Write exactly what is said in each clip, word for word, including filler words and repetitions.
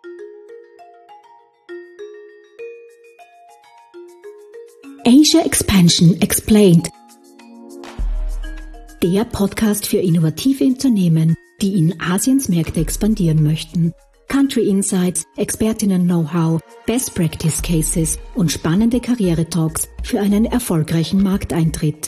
Asia Expansion Explained. Der Podcast für innovative Unternehmen, die in Asiens Märkte expandieren möchten. Country Insights, Expertinnen-Know-how, Best Practice Cases und spannende Karriere-Talks für einen erfolgreichen Markteintritt.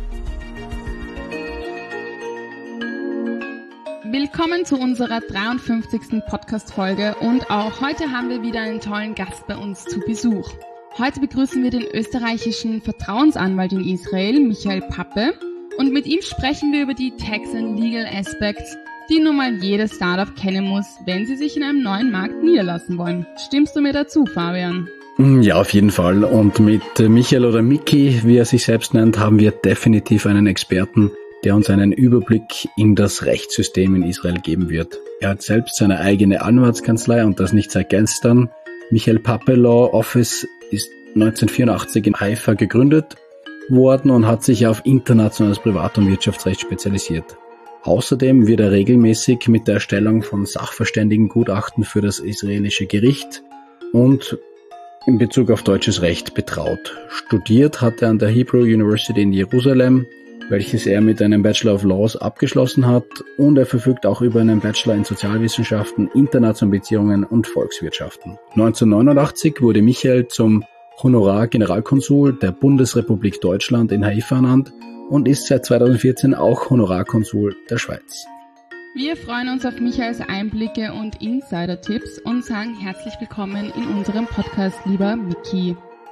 Willkommen zu unserer dreiundfünfzigsten Podcast-Folge und auch heute haben wir wieder einen tollen Gast bei uns zu Besuch. Heute begrüßen wir den österreichischen Vertrauensanwalt in Israel, Michael Pappe, und mit ihm sprechen wir über die Tax and Legal Aspects, die nun mal jedes Startup kennen muss, wenn sie sich in einem neuen Markt niederlassen wollen. Stimmst du mir dazu, Fabian? Ja, auf jeden Fall. Und mit Michael oder Miki, wie er sich selbst nennt, haben wir definitiv einen Experten, der uns einen Überblick in das Rechtssystem in Israel geben wird. Er hat selbst seine eigene Anwaltskanzlei und das nicht seit gestern. Michael Pappe Law Office ist neunzehnhundertvierundachtzig in Haifa gegründet worden und hat sich auf internationales Privat- und Wirtschaftsrecht spezialisiert. Außerdem wird er regelmäßig mit der Erstellung von Sachverständigengutachten für das israelische Gericht und in Bezug auf deutsches Recht betraut. Studiert hat er an der Hebrew University in Jerusalem, welches er mit einem Bachelor of Laws abgeschlossen hat, und er verfügt auch über einen Bachelor in Sozialwissenschaften, internationalen Beziehungen und Volkswirtschaften. neunzehnhundertneunundachtzig wurde Michael zum Honorargeneralkonsul der Bundesrepublik Deutschland in Haifa ernannt und ist seit zweitausendvierzehn auch Honorarkonsul der Schweiz. Wir freuen uns auf Michaels Einblicke und Insider-Tipps und sagen herzlich willkommen in unserem Podcast, lieber Miki.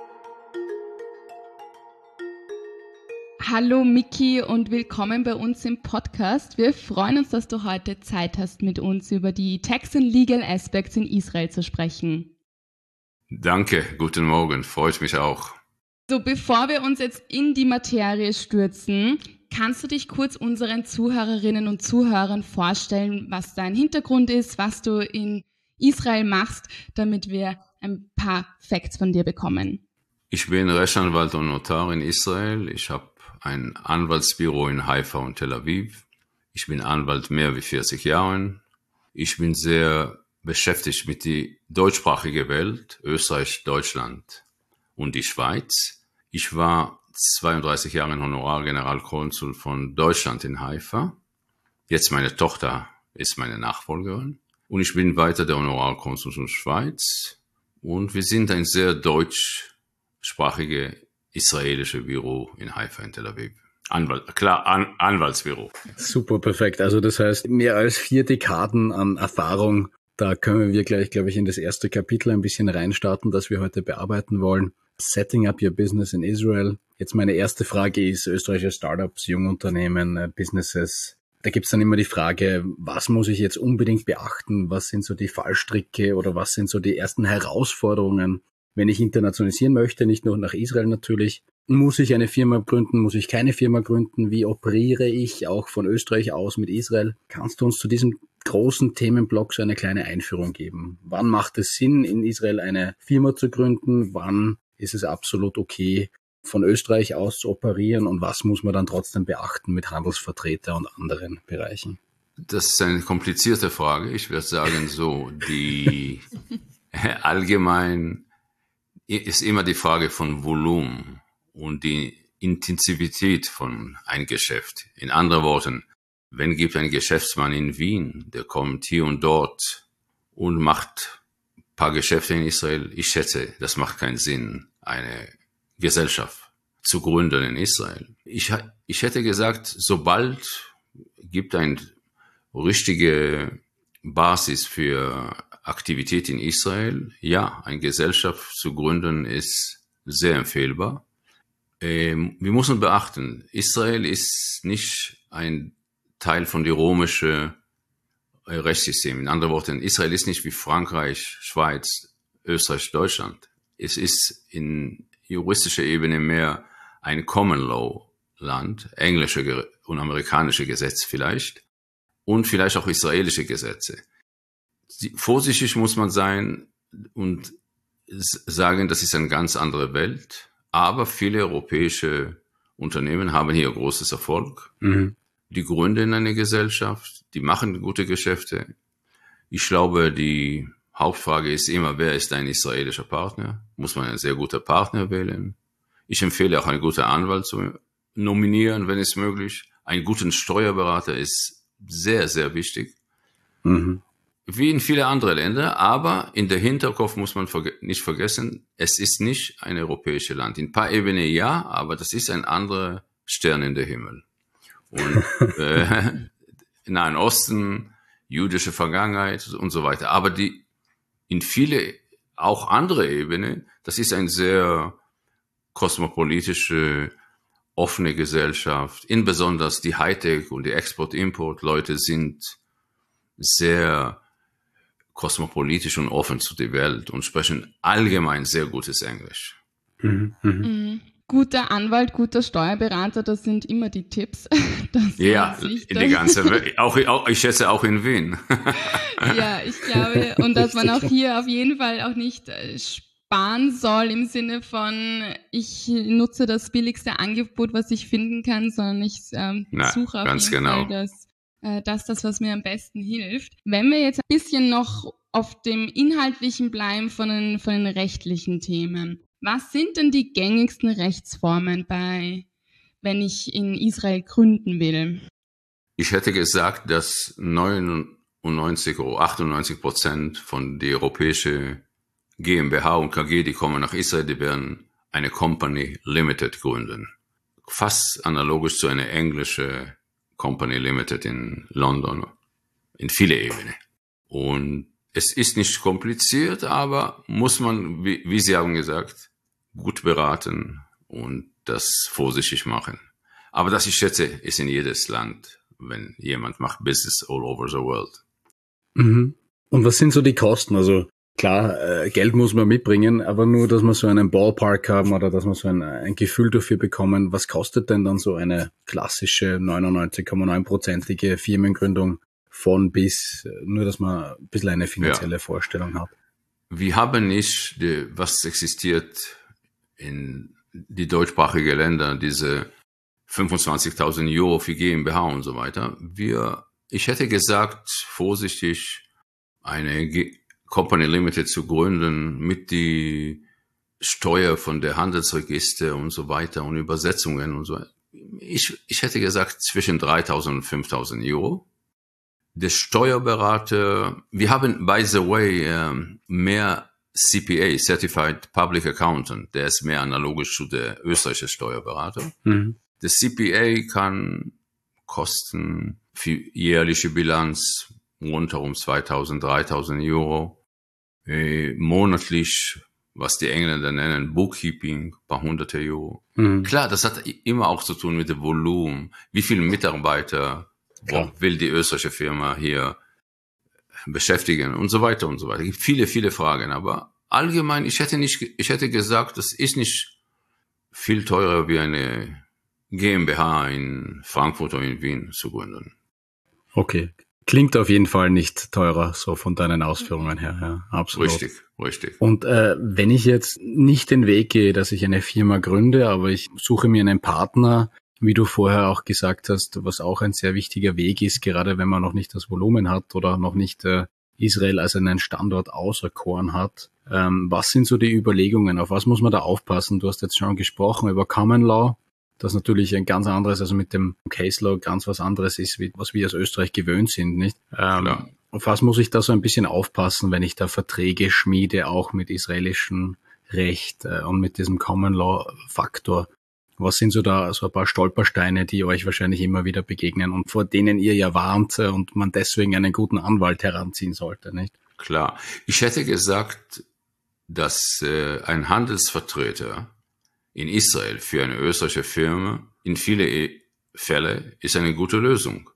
Hallo Miki und willkommen bei uns im Podcast. Wir freuen uns, dass du heute Zeit hast, mit uns über die Tax and Legal Aspects in Israel zu sprechen. Danke, guten Morgen, freut mich auch. So, bevor wir uns jetzt in die Materie stürzen, kannst du dich kurz unseren Zuhörerinnen und Zuhörern vorstellen, was dein Hintergrund ist, was du in Israel machst, damit wir ein paar Facts von dir bekommen? Ich bin Rechtsanwalt und Notar in Israel. Ich habe ein Anwaltsbüro in Haifa und Tel Aviv. Ich bin Anwalt mehr wie vierzig Jahren. Ich bin sehr beschäftigt mit der deutschsprachigen Welt, Österreich, Deutschland und die Schweiz. Ich war zweiunddreißig Jahre Honorargeneralkonsul von Deutschland in Haifa. Jetzt meine Tochter ist meine Nachfolgerin. Und ich bin weiter der Honorarkonsul von Schweiz. Und wir sind ein sehr deutschsprachiges israelische Büro in Haifa in Tel Aviv. Anwalt, klar, An, Anwaltsbüro. Super, perfekt. Also das heißt, mehr als vier Dekaden an Erfahrung. Da können wir gleich, glaube ich, in das erste Kapitel ein bisschen reinstarten, das wir heute bearbeiten wollen. Setting up your business in Israel. Jetzt meine erste Frage ist, österreichische Startups, Jungunternehmen, Businesses. Da gibt's dann immer die Frage, was muss ich jetzt unbedingt beachten? Was sind so die Fallstricke oder was sind so die ersten Herausforderungen, wenn ich internationalisieren möchte, nicht nur nach Israel natürlich? Muss ich eine Firma gründen? Muss ich keine Firma gründen? Wie operiere ich auch von Österreich aus mit Israel? Kannst du uns zu diesem großen Themenblock so eine kleine Einführung geben? Wann macht es Sinn, in Israel eine Firma zu gründen? Wann ist es absolut okay, von Österreich aus zu operieren? Und was muss man dann trotzdem beachten mit Handelsvertreter und anderen Bereichen? Das ist eine komplizierte Frage. Ich würde sagen so, die allgemein ist immer die Frage von Volumen und die Intensivität von einem Geschäft. In anderen Worten, wenn gibt ein Geschäftsmann in Wien, der kommt hier und dort und macht ein paar Geschäfte in Israel, ich schätze, das macht keinen Sinn, eine Gesellschaft zu gründen in Israel. Ich, ich hätte gesagt, sobald gibt eine richtige Basis für Aktivität in Israel, ja, eine Gesellschaft zu gründen ist sehr empfehlbar. Ähm, wir müssen beachten, Israel ist nicht ein Teil von dem römischen Rechtssystem. In anderen Worten, Israel ist nicht wie Frankreich, Schweiz, Österreich, Deutschland. Es ist in juristischer Ebene mehr ein Common Law Land, englische und amerikanische Gesetze vielleicht und vielleicht auch israelische Gesetze. Vorsichtig muss man sein und sagen, das ist eine ganz andere Welt, aber viele europäische Unternehmen haben hier großes Erfolg. Mhm. Die gründen eine Gesellschaft, die machen gute Geschäfte. Ich glaube, die Hauptfrage ist immer, wer ist ein israelischer Partner? Muss man einen sehr guten Partner wählen? Ich empfehle auch einen guten Anwalt zu nominieren, wenn es möglich. Einen guten Steuerberater ist sehr, sehr wichtig. Mhm. Wie in viele andere Länder, aber in der Hinterkopf muss man verge- nicht vergessen, es ist nicht ein europäisches Land. In ein paar Ebenen ja, aber das ist ein anderer Stern in der Himmel. Und äh, Nahen Osten, jüdische Vergangenheit und so weiter. Aber die in viele, auch andere Ebenen, das ist ein sehr kosmopolitische, offene Gesellschaft. Insbesondere die Hightech- und die Export-Import-Leute sind sehr kosmopolitisch und offen zu der Welt und sprechen allgemein sehr gutes Englisch. Mhm, mhm. Guter Anwalt, guter Steuerberater, das sind immer die Tipps. Ja, in die ganze Welt. Auch, auch, ich schätze auch in Wien. Ja, ich glaube, und dass man auch hier auf jeden Fall auch nicht sparen soll im Sinne von, ich nutze das billigste Angebot, was ich finden kann, sondern ich ähm, Na, suche auf jeden genau. Fall das, äh, das, das, was mir am besten hilft. Wenn wir jetzt ein bisschen noch auf dem Inhaltlichen bleiben von den, von den rechtlichen Themen. Was sind denn die gängigsten Rechtsformen bei, wenn ich in Israel gründen will? Ich hätte gesagt, dass neunundneunzig oder achtundneunzig Prozent von der europäischen GmbH und K G, die kommen nach Israel, die werden eine Company Limited gründen. Fast analogisch zu einer englischen Company Limited in London, in viele Ebenen. Und es ist nicht kompliziert, aber muss man, wie, wie Sie haben gesagt, gut beraten und das vorsichtig machen. Aber das, ich schätze, ist in jedes Land, wenn jemand macht Business all over the world. Mhm. Und was sind so die Kosten? Also klar, äh, Geld muss man mitbringen, aber nur, dass wir so einen Ballpark haben oder dass wir so ein, ein Gefühl dafür bekommen, was kostet denn dann so eine klassische neunundneunzig Komma neun prozentige Firmengründung von bis, nur dass man ein bisschen eine finanzielle ja. Vorstellung hat. Wir haben nicht, die, was existiert in die deutschsprachigen Länder, diese fünfundzwanzigtausend Euro für GmbH und so weiter. Wir, ich hätte gesagt, vorsichtig eine G- Company Limited zu gründen mit die Steuer von der Handelsregister und so weiter und Übersetzungen und so. Ich, ich hätte gesagt zwischen dreitausend und fünftausend Euro. Der Steuerberater, wir haben, by the way, ähm, mehr C P A, Certified Public Accountant, der ist mehr analogisch zu der österreichischen Steuerberater. Mhm. Der C P A kann kosten für jährliche Bilanz runter um zweitausend, dreitausend Euro. Äh, monatlich, was die Engländer nennen, Bookkeeping, paar hunderte Euro. Mhm. Klar, das hat immer auch zu tun mit dem Volumen. Wie viele Mitarbeiter Klar. will die österreichische Firma hier beschäftigen und so weiter und so weiter. Es gibt viele, viele Fragen, aber allgemein, ich hätte nicht, ich hätte gesagt, das ist nicht viel teurer wie eine GmbH in Frankfurt oder in Wien zu gründen. Okay. Klingt auf jeden Fall nicht teurer, so von deinen Ausführungen her, ja, absolut. Richtig, richtig. Und äh, wenn ich jetzt nicht den Weg gehe, dass ich eine Firma gründe, aber ich suche mir einen Partner, wie du vorher auch gesagt hast, was auch ein sehr wichtiger Weg ist, gerade wenn man noch nicht das Volumen hat oder noch nicht äh, Israel als einen Standort auserkoren hat. Ähm, was sind so die Überlegungen? Auf was muss man da aufpassen? Du hast jetzt schon gesprochen über Common Law, das natürlich ein ganz anderes, also mit dem Case Law ganz was anderes ist, wie, was wir aus Österreich gewöhnt sind, nicht? Ähm, auf was muss ich da so ein bisschen aufpassen, wenn ich da Verträge schmiede, auch mit israelischem Recht äh, und mit diesem Common Law Faktor? Was sind so da so ein paar Stolpersteine, die euch wahrscheinlich immer wieder begegnen und vor denen ihr ja warnt und man deswegen einen guten Anwalt heranziehen sollte, nicht? Klar. Ich hätte gesagt, dass äh, ein Handelsvertreter in Israel für eine österreichische Firma in viele Fälle ist eine gute Lösung.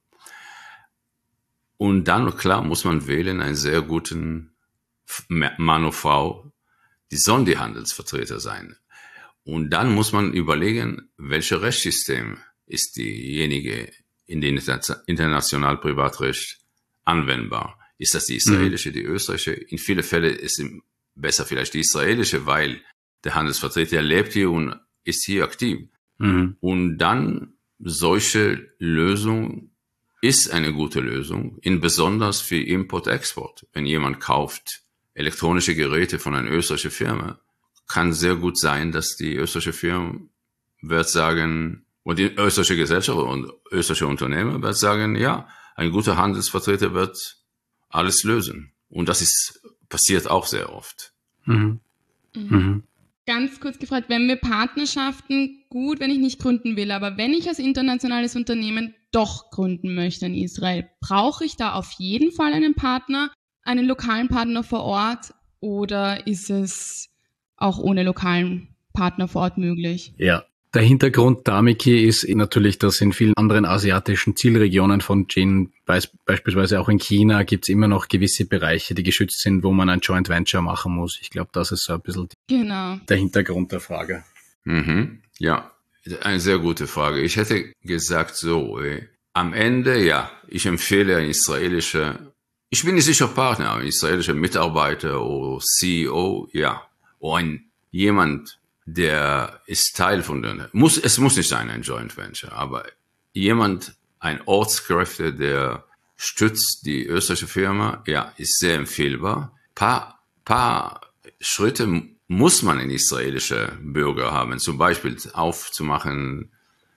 Und dann, klar, muss man wählen einen sehr guten Mann oder Frau, die sollen die Handelsvertreter sein. Und dann muss man überlegen, welches Rechtssystem ist diejenige in dem internationalen Privatrecht anwendbar. Ist das die israelische, die österreichische? In vielen Fällen ist es besser vielleicht die israelische, weil der Handelsvertreter lebt hier und ist hier aktiv. Mhm. Und dann solche Lösung ist eine gute Lösung, insbesondere für Import-Export. Wenn jemand kauft elektronische Geräte von einer österreichischen Firma, kann sehr gut sein, dass die österreichische Firma wird sagen, und die österreichische Gesellschaft und österreichische Unternehmer wird sagen, ja, ein guter Handelsvertreter wird alles lösen. Und das ist passiert auch sehr oft. Mhm. Mhm. Mhm. Ganz kurz gefragt, wenn wir Partnerschaften, gut, wenn ich nicht gründen will, aber wenn ich als internationales Unternehmen doch gründen möchte in Israel, brauche ich da auf jeden Fall einen Partner, einen lokalen Partner vor Ort, oder ist es auch ohne lokalen Partner vor Ort möglich? Ja. Der Hintergrund da, Miki, ist natürlich, dass in vielen anderen asiatischen Zielregionen von Jin, beis- beispielsweise auch in China, gibt's immer noch gewisse Bereiche, die geschützt sind, wo man ein Joint Venture machen muss. Ich glaube, das ist so ein bisschen Genau. der Hintergrund der Frage. Mhm. Ja, eine sehr gute Frage. Ich hätte gesagt so, äh, am Ende, ja, ich empfehle ein israelischer, ich bin nicht sicher Partner, ein israelischer Mitarbeiter oder C E O, ja, oder ein jemand, der ist Teil von der, muss, es muss nicht sein ein Joint Venture, aber jemand, ein Ortskräfte, der stützt die österreichische Firma, ja, ist sehr empfehlbar. Paar, paar Schritte muss man in israelische Bürger haben, zum Beispiel aufzumachen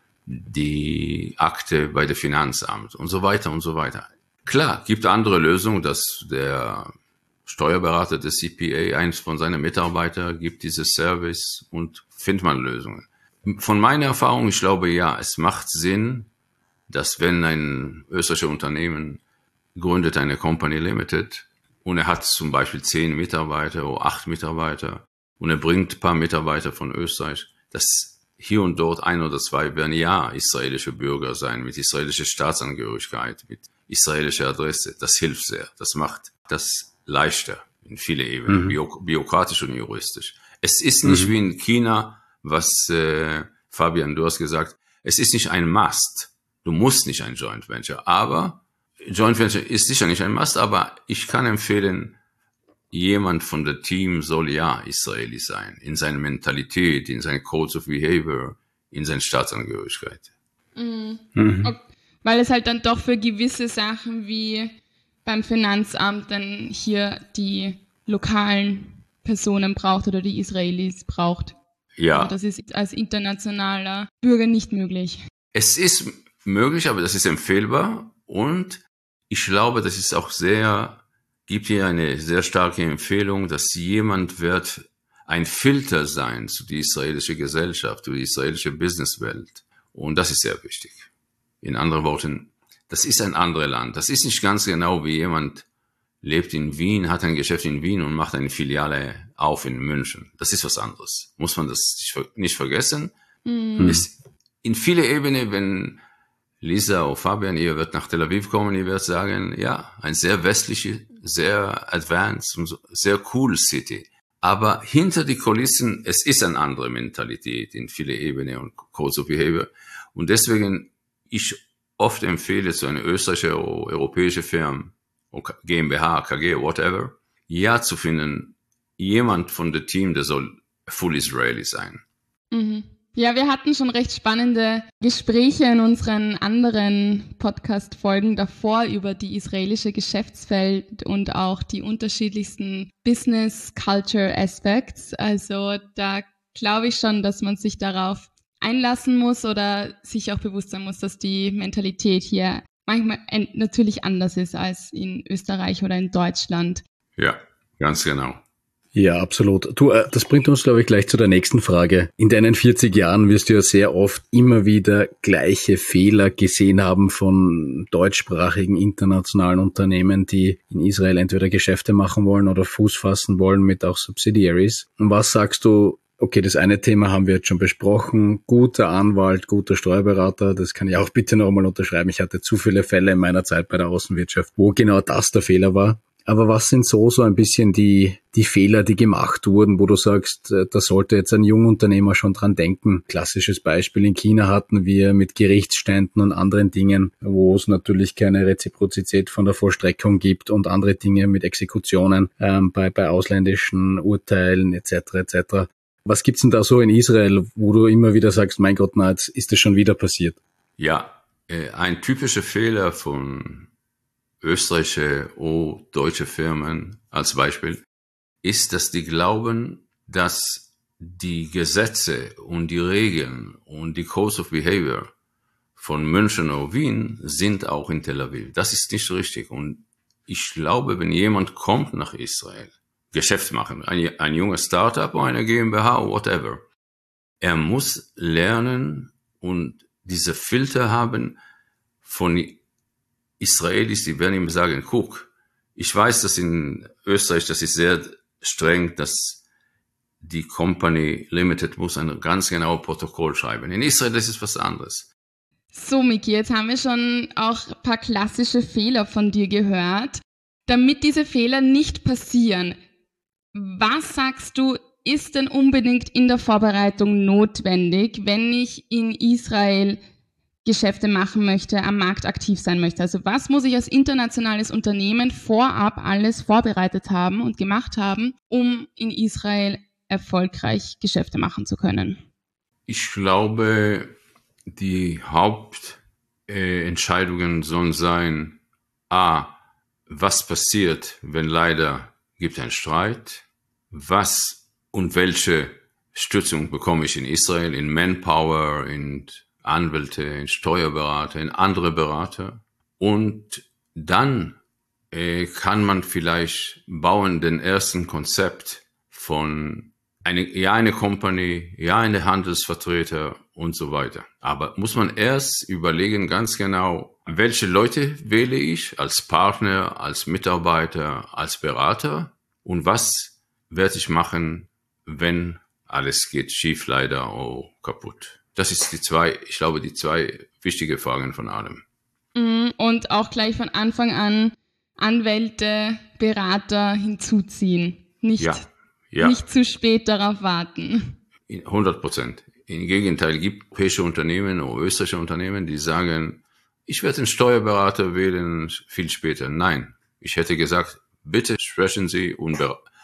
die Akte bei der Finanzamt und so weiter und so weiter. Klar, gibt andere Lösungen, dass der Steuerberater des C P A, eins von seinen Mitarbeitern, gibt dieses Service und findet man Lösungen. Von meiner Erfahrung, ich glaube, ja, es macht Sinn, dass wenn ein österreichisches Unternehmen gründet eine Company Limited und er hat zum Beispiel zehn Mitarbeiter oder acht Mitarbeiter und er bringt ein paar Mitarbeiter von Österreich, dass hier und dort ein oder zwei werden ja israelische Bürger sein, mit israelischer Staatsangehörigkeit, mit israelischer Adresse. Das hilft sehr. Das macht das leichter in viele Ebenen, mhm. bürokratisch und juristisch. Es ist nicht mhm. wie in China, was äh, Fabian, du hast gesagt, es ist nicht ein Must. Du musst nicht ein Joint Venture, aber Joint Venture ist sicher nicht ein Must, aber ich kann empfehlen, jemand von der Team soll ja Israeli sein, in seiner Mentalität, in seinen Codes of Behavior, in seiner Staatsangehörigkeit. Mhm. Mhm. Okay. Weil es halt dann doch für gewisse Sachen wie beim Finanzamt dann hier die lokalen Personen braucht oder die Israelis braucht. Ja. Aber das ist als internationaler Bürger nicht möglich. Es ist möglich, aber das ist empfehlbar und ich glaube, das ist auch sehr, gibt hier eine sehr starke Empfehlung, dass jemand wird ein Filter sein zu der israelischen Gesellschaft, zu der israelischen Businesswelt. Und das ist sehr wichtig. In anderen Worten, das ist ein anderes Land. Das ist nicht ganz genau wie jemand lebt in Wien, hat ein Geschäft in Wien und macht eine Filiale auf in München. Das ist was anderes. Muss man das nicht vergessen. Mhm. Es, in viele Ebenen, wenn Lisa oder Fabian, ihr wird nach Tel Aviv kommen, ihr werdet sagen, ja, ein sehr westliche, sehr advanced und sehr cool City. Aber hinter die Kulissen, es ist eine andere Mentalität in viele Ebenen und Codes of Behavior. Und deswegen, ich oft empfehle zu einer österreichischen oder europäischen Firma, GmbH, K G, whatever, ja zu finden, jemand von dem Team, der soll full Israeli sein. Mhm. Ja, wir hatten schon recht spannende Gespräche in unseren anderen Podcast-Folgen davor über die israelische Geschäftswelt und auch die unterschiedlichsten Business-Culture-Aspects. Also da glaube ich schon, dass man sich darauf einlassen muss oder sich auch bewusst sein muss, dass die Mentalität hier manchmal natürlich anders ist als in Österreich oder in Deutschland. Ja, ganz genau. Ja, absolut. Du, das bringt uns, glaube ich, gleich zu der nächsten Frage. In deinen vierzig Jahren wirst du ja sehr oft immer wieder gleiche Fehler gesehen haben von deutschsprachigen internationalen Unternehmen, die in Israel entweder Geschäfte machen wollen oder Fuß fassen wollen mit auch Subsidiaries. Und was sagst du? Okay, das eine Thema haben wir jetzt schon besprochen. Guter Anwalt, guter Steuerberater, das kann ich auch bitte noch einmal unterschreiben. Ich hatte zu viele Fälle in meiner Zeit bei der Außenwirtschaft, wo genau das der Fehler war. Aber was sind so, so ein bisschen die, die Fehler, die gemacht wurden, wo du sagst, da sollte jetzt ein Jungunternehmer schon dran denken? Klassisches Beispiel in China hatten wir mit Gerichtsständen und anderen Dingen, wo es natürlich keine Reziprozität von der Vollstreckung gibt und andere Dinge mit Exekutionen ähm, bei, bei ausländischen Urteilen et cetera et cetera. Was gibt's denn da so in Israel, wo du immer wieder sagst, mein Gott, na, jetzt ist das schon wieder passiert? Ja, äh, ein typischer Fehler von österreichische oder deutsche Firmen als Beispiel ist, dass die glauben, dass die Gesetze und die Regeln und die Codes of Behavior von München oder Wien sind auch in Tel Aviv. Das ist nicht richtig. Und ich glaube, wenn jemand kommt nach Israel, Geschäft machen, ein, ein junges Startup oder eine GmbH oder whatever, er muss lernen und diese Filter haben von Israelis, die werden ihm sagen, guck, ich weiß, dass in Österreich, das ist sehr streng, dass die Company Limited muss ein ganz genaues Protokoll schreiben. In Israel, das ist was anderes. So, Miki, jetzt haben wir schon auch ein paar klassische Fehler von dir gehört. Damit diese Fehler nicht passieren, was sagst du, ist denn unbedingt in der Vorbereitung notwendig, wenn ich in Israel Geschäfte machen möchte, am Markt aktiv sein möchte? Also was muss ich als internationales Unternehmen vorab alles vorbereitet haben und gemacht haben, um in Israel erfolgreich Geschäfte machen zu können? Ich glaube, die Hauptentscheidungen äh, sollen sein, a, was passiert, wenn leider gibt ein Streit, was und welche Stützung bekomme ich in Israel, in Manpower, in Anwälte, in Steuerberater, in andere Berater. Und dann äh, kann man vielleicht bauen den ersten Konzept von eine, ja eine Company, ja eine Handelsvertreter und so weiter. Aber muss man erst überlegen ganz genau, welche Leute wähle ich als Partner, als Mitarbeiter, als Berater und was werde ich machen, wenn alles geht schief leider oder kaputt. Das ist die zwei, ich glaube, die zwei wichtige Fragen von allem. Und auch gleich von Anfang an Anwälte, Berater hinzuziehen. Nicht, ja, ja. nicht zu spät darauf warten. hundert Prozent. Im Gegenteil, gibt europäische Unternehmen oder österreichische Unternehmen, die sagen, ich werde einen Steuerberater wählen viel später. Nein, ich hätte gesagt, bitte sprechen Sie und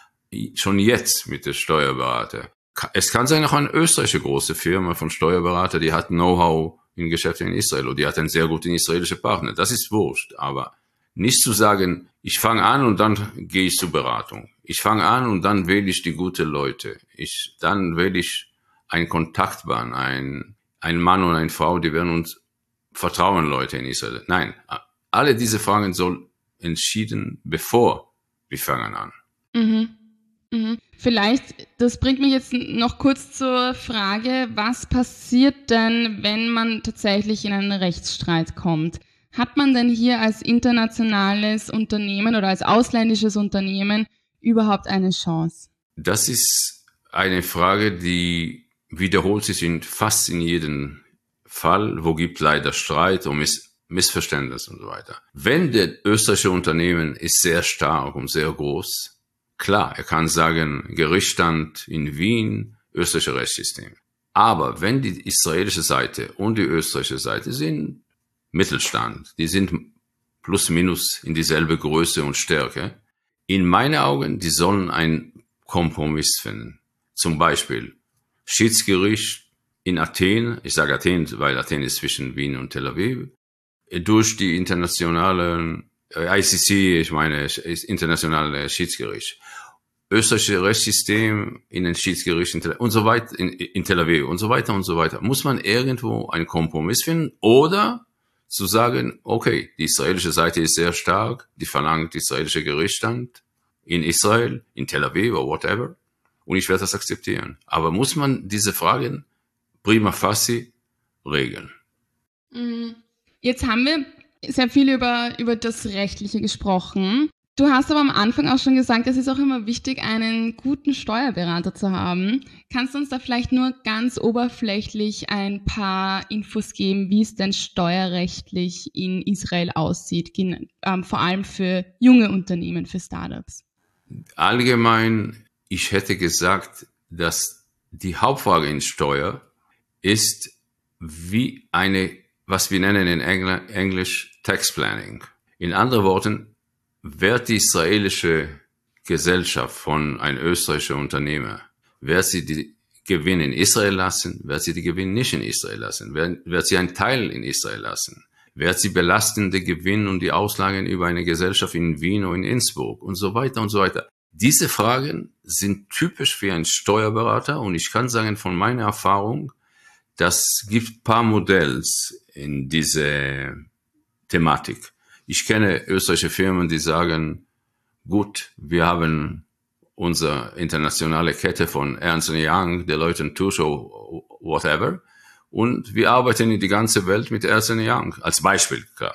schon jetzt mit dem Steuerberater. Es kann sein, auch eine österreichische große Firma von Steuerberater, die hat Know-how in Geschäften in Israel und die hat einen sehr guten israelischen Partner. Das ist wurscht, aber nicht zu sagen, ich fange an und dann gehe ich zur Beratung. Ich fange an und dann wähle ich die guten Leute. Ich, dann wähle ich einen Kontaktmann, ein, ein Mann und eine Frau, die werden uns vertrauen, Leute in Israel. Nein, alle diese Fragen sollen entschieden, bevor wir fangen an. Mhm. Mhm. Vielleicht, das bringt mich jetzt noch kurz zur Frage, was passiert denn, wenn man tatsächlich in einen Rechtsstreit kommt? Hat man denn hier als internationales Unternehmen oder als ausländisches Unternehmen überhaupt eine Chance? Das ist eine Frage, die wiederholt sich in fast in jedem Fall, wo gibt leider Streit und Miss- Missverständnis und so weiter. Wenn der österreichische Unternehmen ist sehr stark und sehr groß, klar, er kann sagen, Gerichtsstand in Wien, österreichische Rechtssystem. Aber wenn die israelische Seite und die österreichische Seite sind Mittelstand, die sind plus minus in dieselbe Größe und Stärke, in meinen Augen, die sollen einen Kompromiss finden. Zum Beispiel Schiedsgericht in Athen, ich sage Athen, weil Athen ist zwischen Wien und Tel Aviv, durch die internationalen I C C, ich meine, internationale Schiedsgericht, österreichische Rechtssystem in den Schiedsgericht in Tel, und so weiter, in, in Tel Aviv und so weiter und so weiter. Muss man irgendwo einen Kompromiss finden oder zu sagen, okay, die israelische Seite ist sehr stark, die verlangt israelische Gerichtsstand in Israel, in Tel Aviv oder whatever, und ich werde das akzeptieren. Aber muss man diese Fragen prima facie regeln? Jetzt haben wir sehr viel über, über das Rechtliche gesprochen. Du hast aber am Anfang auch schon gesagt, es ist auch immer wichtig, einen guten Steuerberater zu haben. Kannst du uns da vielleicht nur ganz oberflächlich ein paar Infos geben, wie es denn steuerrechtlich in Israel aussieht, ähm, vor allem für junge Unternehmen, für Startups? Allgemein, ich hätte gesagt, dass die Hauptfrage in Steuer ist, wie eine, was wir nennen in Engl- Englisch Tax Planning. In anderen Worten, wird die israelische Gesellschaft von einem österreichischen Unternehmer, wird sie die Gewinne in Israel lassen, wird sie die Gewinne nicht in Israel lassen, wird, wird sie einen Teil in Israel lassen, wird sie belastende Gewinne und die Auslagen über eine Gesellschaft in Wien oder in Innsbruck und so weiter und so weiter. Diese Fragen sind typisch für einen Steuerberater und ich kann sagen von meiner Erfahrung, das gibt ein paar Modells in diese Thematik. Ich kenne österreichische Firmen, die sagen, gut, wir haben unsere internationale Kette von Ernst und Young, Deloitte und Touche, whatever, und wir arbeiten in die ganze Welt mit Ernst und Young, als Beispiel, klar.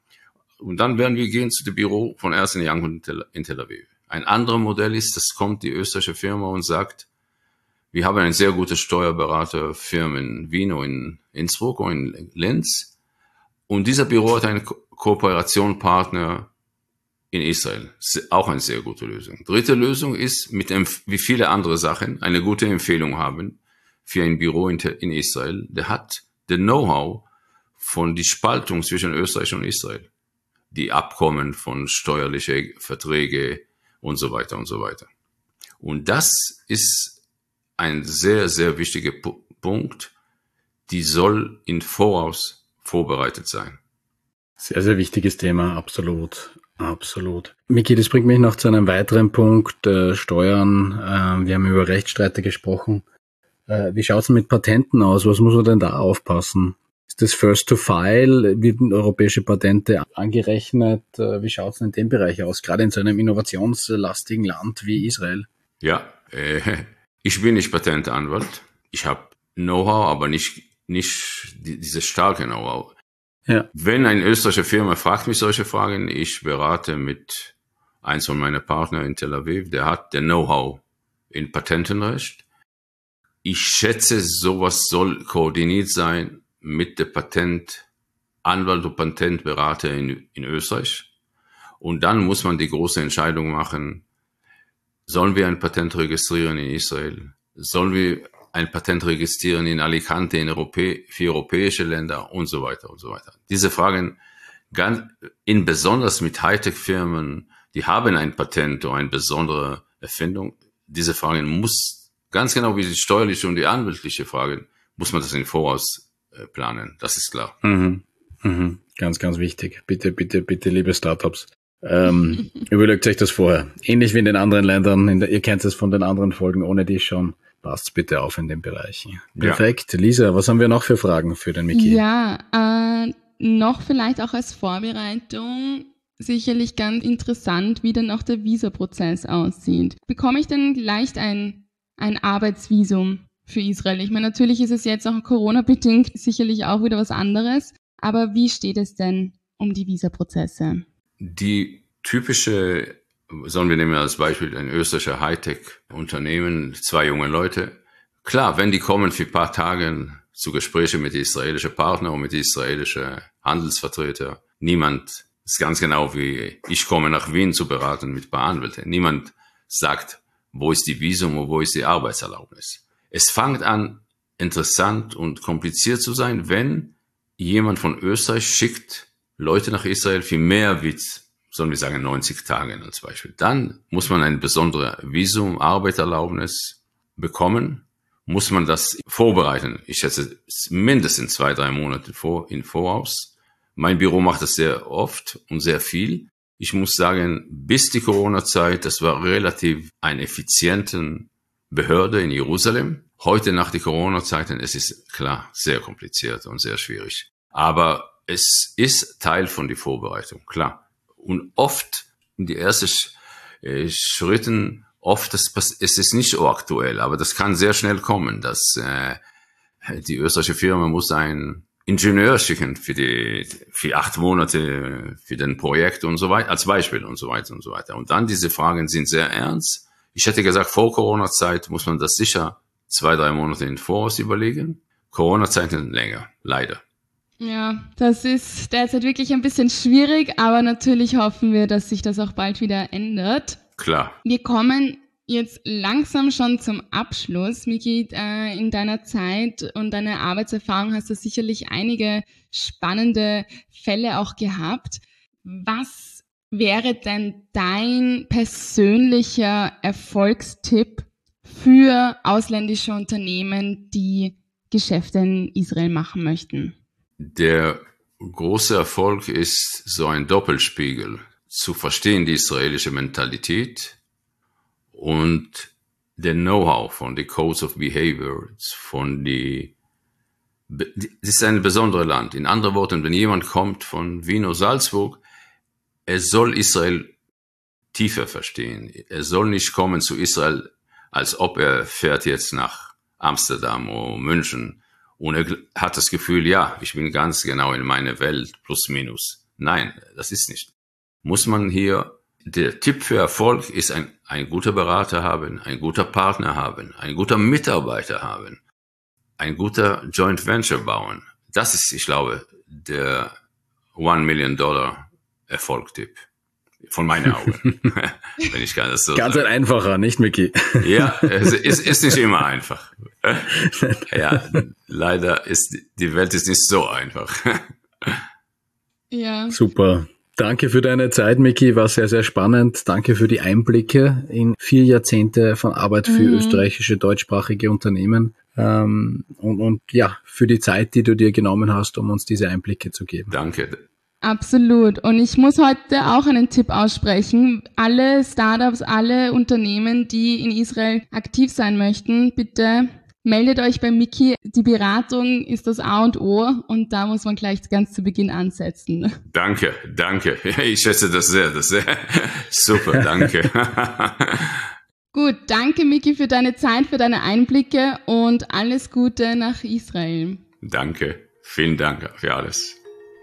Und dann werden wir gehen zu dem Büro von Ernst und Young in Tel Aviv. Ein anderes Modell ist, das kommt die österreichische Firma und sagt, wir haben eine sehr gute Steuerberaterfirma in Wien und in Innsbruck und in Linz. Und dieser Büro hat einen Ko- Kooperationspartner in Israel. Auch eine sehr gute Lösung. Dritte Lösung ist, mit dem, wie viele andere Sachen, eine gute Empfehlung haben für ein Büro in, in Israel. Der hat das Know-how von die Spaltung zwischen Österreich und Israel. Die Abkommen von steuerlichen Verträgen und so weiter und so weiter. Und das ist ein sehr, sehr wichtiger P- Punkt, die soll im Voraus vorbereitet sein. Sehr, sehr wichtiges Thema, absolut, absolut. Miki, das bringt mich noch zu einem weiteren Punkt, äh, Steuern. Äh, wir haben über Rechtsstreite gesprochen. Äh, wie schaut's denn mit Patenten aus? Was muss man denn da aufpassen? Ist das First to File? Werden europäische Patente angerechnet? Wie schaut es in dem Bereich aus, gerade in so einem innovationslastigen Land wie Israel? Ja, äh, ich bin nicht Patentanwalt. Ich habe Know-how, aber nicht, nicht die, dieses starke Know-how. Ja. Wenn eine österreichische Firma fragt mich solche Fragen, ich berate mit eins von meinen Partnern in Tel Aviv, der hat der Know-how in Patentenrecht. Ich schätze, sowas soll koordiniert sein mit der Patentanwalt und Patentberater in, in Österreich. Und dann muss man die große Entscheidung machen, sollen wir ein Patent registrieren in Israel? Sollen wir ein Patent registrieren in Alicante, in Europä- für europäische Länder und so weiter und so weiter. Diese Fragen, ganz, in besonders mit Hightech-Firmen, die haben ein Patent oder eine besondere Erfindung, diese Fragen muss, ganz genau wie die steuerliche und die anwaltliche Fragen, muss man das im Voraus planen, das ist klar. Mhm. Mhm. Ganz, ganz wichtig. Bitte, bitte, bitte, liebe Startups, ähm, überlegt euch das vorher. Ähnlich wie in den anderen Ländern, in der, ihr kennt es von den anderen Folgen, ohne die schon, passt bitte auf in den Bereichen. Perfekt. Ja. Lisa, was haben wir noch für Fragen für den Miki? Ja, äh, noch vielleicht auch als Vorbereitung, sicherlich ganz interessant, wie dann auch der Visaprozess aussieht. Bekomme ich denn leicht ein, ein Arbeitsvisum für Israel? Ich meine, natürlich ist es jetzt auch Corona-bedingt sicherlich auch wieder was anderes, aber wie steht es denn um die Visaprozesse? Die typische, sollen wir nehmen als Beispiel ein österreichischer Hightech-Unternehmen, zwei junge Leute. Klar, wenn die kommen für ein paar Tage zu Gesprächen mit israelischen Partnern und mit israelischen Handelsvertretern, niemand ist ganz genau wie ich komme nach Wien zu beraten mit ein paar Anwälten. Niemand sagt, wo ist die Visum und wo ist die Arbeitserlaubnis. Es fängt an, interessant und kompliziert zu sein, wenn jemand von Österreich schickt Leute nach Israel für mehr wie, sollen wir sagen, neunzig Tage als Beispiel. Dann muss man ein besonderes Visum, Arbeitserlaubnis bekommen, muss man das vorbereiten. Ich schätze mindestens zwei, drei Monate vor, in Voraus. Mein Büro macht das sehr oft und sehr viel. Ich muss sagen, bis die Corona-Zeit, das war relativ eine effiziente Behörde in Jerusalem. Heute nach der Corona-Zeit, es ist klar sehr kompliziert und sehr schwierig. Aber es ist Teil von der Vorbereitung, klar. Und oft in die ersten äh, Schritten, oft das, es ist nicht so aktuell, aber das kann sehr schnell kommen, dass äh, die österreichische Firma muss einen Ingenieur schicken für die für acht Monate für den Projekt und so weiter, als Beispiel und so weiter und so weiter. Und dann diese Fragen sind sehr ernst. Ich hätte gesagt, vor Corona-Zeit muss man das sicher zwei, drei Monate in Voraus überlegen. Corona-Zeiten länger, leider. Ja, das ist derzeit wirklich ein bisschen schwierig, aber natürlich hoffen wir, dass sich das auch bald wieder ändert. Klar. Wir kommen jetzt langsam schon zum Abschluss. Miki, äh, in deiner Zeit und deiner Arbeitserfahrung hast du sicherlich einige spannende Fälle auch gehabt. Was wäre denn dein persönlicher Erfolgstipp für ausländische Unternehmen, die Geschäfte in Israel machen möchten? Der große Erfolg ist so ein Doppelspiegel, zu verstehen die israelische Mentalität und der Know-how von den Codes of Behavior, von die, das ist ein besonderes Land. In anderen Worten, wenn jemand kommt von Wien oder Salzburg, er soll Israel tiefer verstehen. Er soll nicht kommen zu Israel, als ob er fährt jetzt nach Amsterdam oder München und er hat das Gefühl, ja, ich bin ganz genau in meiner Welt, plus minus. Nein, das ist nicht. Muss man hier, der Tipp für Erfolg ist ein, ein guter Berater haben, ein guter Partner haben, ein guter Mitarbeiter haben, ein guter Joint Venture bauen. Das ist, ich glaube, der One Million Dollar Erfolgtipp. Von meinen Augen. Wenn ich kann das so Ganz sagen. ein einfacher, nicht, Micky? Ja, es ist, ist nicht immer einfach. Ja, leider ist, die Welt ist nicht so einfach. Ja. Super. Danke für deine Zeit, Micky. War sehr, sehr spannend. Danke für die Einblicke in vier Jahrzehnte von Arbeit für mhm. österreichische deutschsprachige Unternehmen. Ähm, und, und ja, für die Zeit, die du dir genommen hast, um uns diese Einblicke zu geben. Danke. Absolut. Und ich muss heute auch einen Tipp aussprechen. Alle Startups, alle Unternehmen, die in Israel aktiv sein möchten, bitte meldet euch bei Micky. Die Beratung ist das A und O und da muss man gleich ganz zu Beginn ansetzen. Danke, danke. Ich schätze das sehr, das sehr. Super, danke. Gut, danke Micky für deine Zeit, für deine Einblicke und alles Gute nach Israel. Danke, vielen Dank für alles.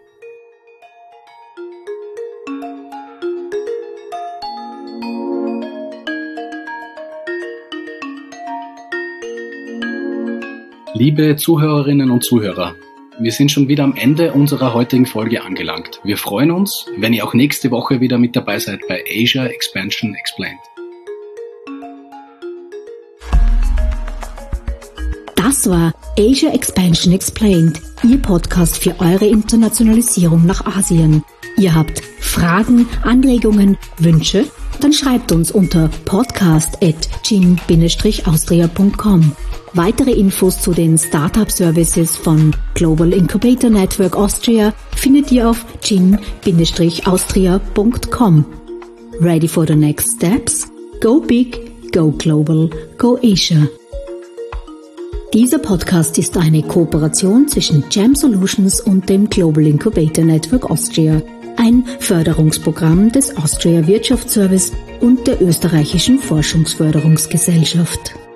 Liebe Zuhörerinnen und Zuhörer, wir sind schon wieder am Ende unserer heutigen Folge angelangt. Wir freuen uns, wenn ihr auch nächste Woche wieder mit dabei seid bei Asia Expansion Explained. Das war Asia Expansion Explained, Ihr Podcast für eure Internationalisierung nach Asien. Ihr habt Fragen, Anregungen, Wünsche? Dann schreibt uns unter podcast at gin dash austria punkt com. Weitere Infos zu den Startup-Services von Global Incubator Network Austria findet ihr auf gin dash austria punkt com. Ready for the next steps? Go big, go global, go Asia. Dieser Podcast ist eine Kooperation zwischen Jam Solutions und dem Global Incubator Network Austria, ein Förderungsprogramm des Austria Wirtschaftsservice und der österreichischen Forschungsförderungsgesellschaft.